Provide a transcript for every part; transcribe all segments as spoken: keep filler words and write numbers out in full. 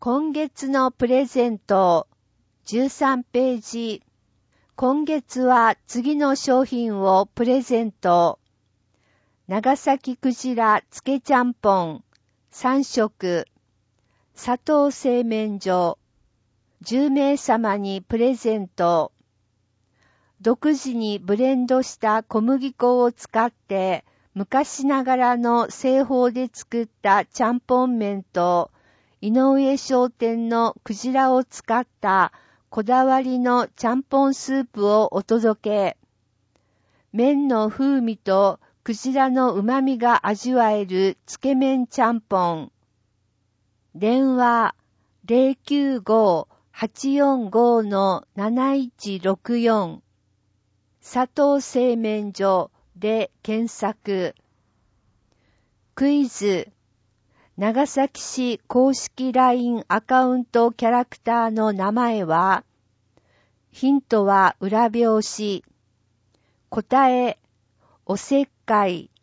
今月のプレゼントじゅうさんページ。今月は次の商品をプレゼント。長崎くじらつけちゃんぽんさん食、砂糖製麺所じゅう名様にプレゼント。独自にブレンドした小麦粉を使って昔ながらの製法で作ったちゃんぽん麺と井上商店のクジラを使ったこだわりのちゃんぽんスープをお届け。麺の風味とクジラの旨味が味わえるつけ麺ちゃんぽん。電話 ゼロきゅうご はちよんご なないちろくよん 佐藤製麺所で検索。クイズ。長崎市公式 ライン アカウントキャラクターの名前は？ヒントは裏表紙。答え、おせっかい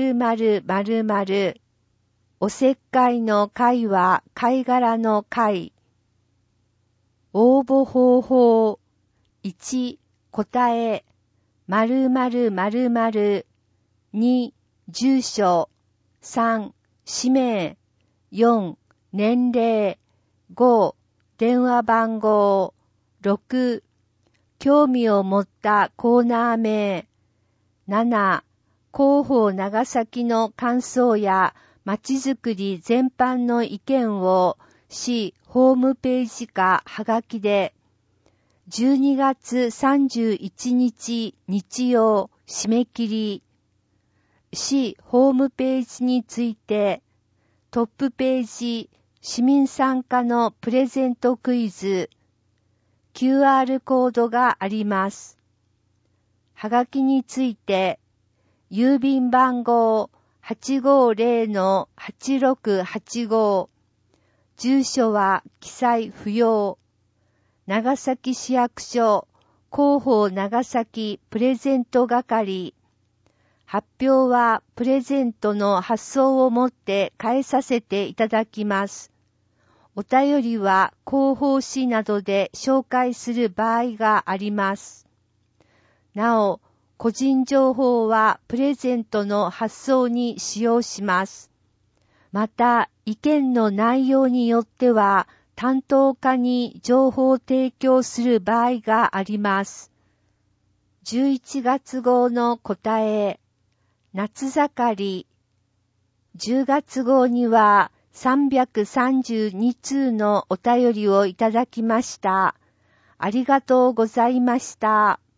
〇〇〇〇。おせっかいの貝は貝殻の貝。応募方法。いち、答え、〇〇〇〇。に、住所。さん、氏名。よん、年齢。ご、電話番号。ろく、興味を持ったコーナー名。なな、広報長崎の感想やまちづくり全般の意見を市ホームページかはがきで。じゅうにがつさんじゅういちにち日曜締め切り。市ホームページについてトップページ市民参加のプレゼントクイズ キューアール コードがあります。はがきについて郵便番号 はちごゼロ のはちろくはちご。住所は記載不要。長崎市役所広報長崎プレゼント係。発表はプレゼントの発送をもって返させていただきます。お便りは広報誌などで紹介する場合があります。なお、個人情報はプレゼントの発送に使用します。また、意見の内容によっては担当課に情報を提供する場合があります。じゅういちがつ号の答え。夏盛り。じゅうがつ号にはさんびゃくさんじゅうにつうのお便りをいただきました。ありがとうございました。